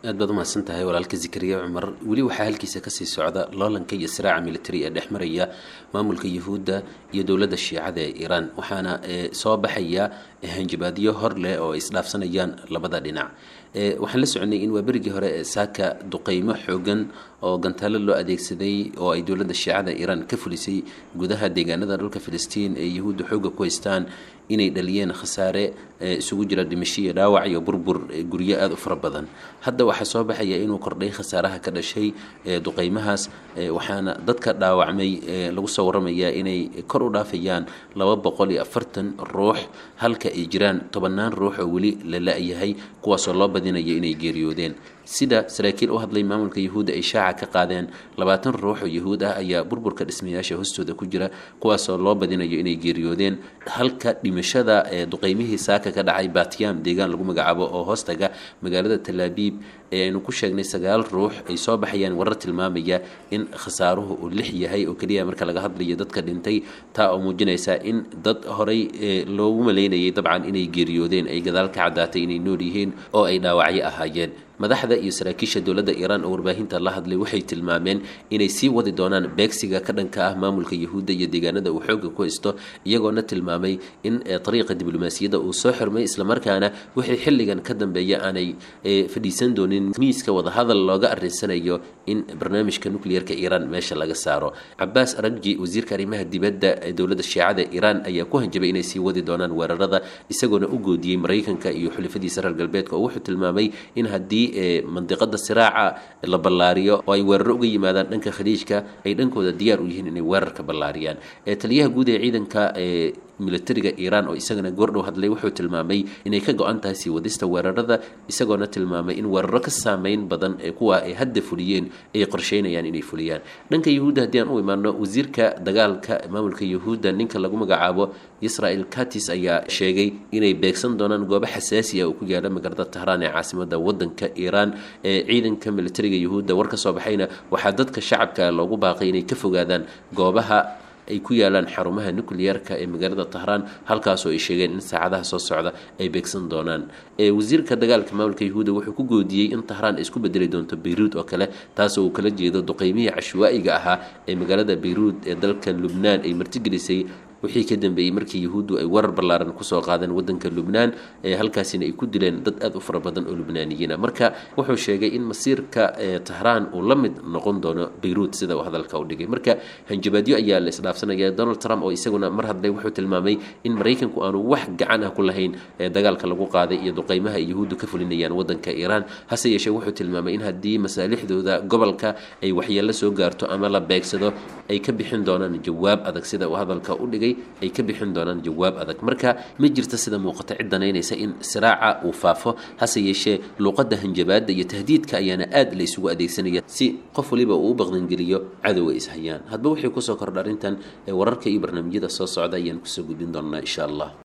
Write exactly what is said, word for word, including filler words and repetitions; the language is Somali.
aad baad u mahadsantahay walaalka Zakariya Cumar wali waxa halkiisa ka sii socda loolanka iyo siraaca military ee dhexmaraya maamulka Yahuudda iyo dawladda Shiicada ee Iran waxaana soo baxaya hanjabaadyo hor leh oo isdhaafsanayaan labada dhinac ee waxaan la soconay in waa berigii hore saaka duqeymo xoogan oo gantaalo loo adeegsaday oo ay dawladda Shiicada Iran ka fulisay gudaha deegaanada dhulka Filistiin ee Yahuuddu xooga ku haystaan inay dhaliyeen khasaare isugu jira dhimasho iyo dhaawac iyo burbur guryo aad u fara badan hadda waxa soo baxaya inuu kordhay khasaaraha ka dhashay duqeymahaas waxaana dadka dhaawacmay lagu soo waramayaa inay kor u dhaafayaan laba boqol iyo afartan ruux halka ay jiraan tobanaan ruux oo wali la la'yahay kuwaas oo loo badinayo inay geeriyoodeen sida saraakiil u hadlay maamulka Yahuudda ay shaaca ka qaadeen labaatan ruux oo Yahuud ah ayaa burburka dhismayaasha hoostooda ku jira kuwaas oo loo badinayo inay geeriyoodeen halka dhimashada ee duqeymihii saaka ka dhacay Batiyam deegaan lagu magacaabo oo hoostaga magaalada Tel Aviv ee aynu ku sheegnay sagaal ruux ay soo baxayaan warar tilmaamaya in khasaaruhu uu lix yahay oo kaliya marka laga hadlayo dadka dhintay taa oo muujinaysa in dad horay loogu maleynayay dabcan inay geeriyoodeen ay gadaal ka cadaatay inay nool yihiin oo ay dhaawacyo ahaayeen madaxda iyo saraakiisha dawladda Iran oo warbaahinta la hadlay waxay tilmaameen inay sii wadi doonaan beegsiga ka dhanka ah maamulka Yahuudda iyo deegaanada uu xooga ku haysto iyagoona tilmaamay in dariiqa diblomaasiyadda uu soo xirmay isla markaana wixii xilligan ka dambeeya aanay fadhiisan doonin miiska wada hadal looga arinsanayo in barnaamijka nuclearka Iran meesha laga saaro Abbas Araghchi wasiirka arrimaha dibadda ee dawladda Shiicada Iran ayaa ku hanjabay inay sii wadi doonaan weerarada isagoona u goodiyay Mareykanka iyo xulafadiisa reer galbeedka oo wuxuu tilmaamay in haddii منطقة الصراع البلاريو أو أي ورقة يمادان دنك خليجك أي دنكو ذا ديار ويهن إني ورك بلاريان تليها جودة عيدا كا militariga Iran oo isagana goordhow hadlay wuxuu tilmaamay inay ka go'an tahay sii wadista weerarada isagoona tilmaamay in weeraro ka saameyn badan ee kuwa ay hadda fuliyeen ay qorsheynayaan inay fuliyaan dhanka Yahuudda hadii aan u imaano wasiirka dagaalka maamulka Yahuudda ninka lagu magacaabo Israel Katz ayaa sheegay inay beegsan doonaan goobo xasaasi ah oo ku yaala magaalada Tehran ee caasimadda wadanka Iran ee ciidanka militariga Yahuudda war ka soo baxayna waxa dadka shacabka loogu baaqay inay ka fogaadaan goobaha ay ku yaalaan xarumaha nuclearka ee magaalada Tehran halkaas oo ay sheegeen in saacadaha soo socda ay beegsan doonaan ee wasiirka dagaalka maamulka Yahuudda wuxuu ku goodiyay in Tehran isku bedeli doonto Beirut oo kale taas oo kala jeedo duqeymihii cashwaa'iga ahaa ee magaalada Beirut ee dalka Lubnaan ay martigelisay wixii ka dambeeyay markii Yahuuddu ay warar ballaaran ku soo qaadeen wadanka Lubnaan ee halkaasina ay ku dileen dad aad u fara badan oo Lubnaaniyiin marka wuxuu sheegay in masiirka Tehran uu la mid noqon doono Beirut sida uu hadalka u dhigay marka hanjabaadyo ayaa la isdhaafsanaya Donald Trump oo isaguna mar hadlay wuxuu tilmaamay in Mareykanku aanu wax gacan ah ku lahayn dagaalka lagu qaaday iyo duqeymaha Yahuuddu ka fulinayaan wadanka Iran hase yeeshee wuxuu tilmaamay in haddii masaalixdooda gobolka ay waxyeello soo gaarto ama la beegsado ay ka bixin doonaan jawaab adag sida uu hadalka u dhigay ay ka bixin doonaan jawaab adag marka ma jirto sida muuqata ciidanaysa in siraaca uu faafo hase yeeshee luqadda hanjabaadda iyo tahdiidka ayaana aad la isugu adeegsanaya si qof waliba uu u baqdan geliyo cadawga is hayaan hadba wixii ku soo kordha arintan wararka iyo barnaamijyada soo socda ayaan ku soo gudbin doonaa insha Allah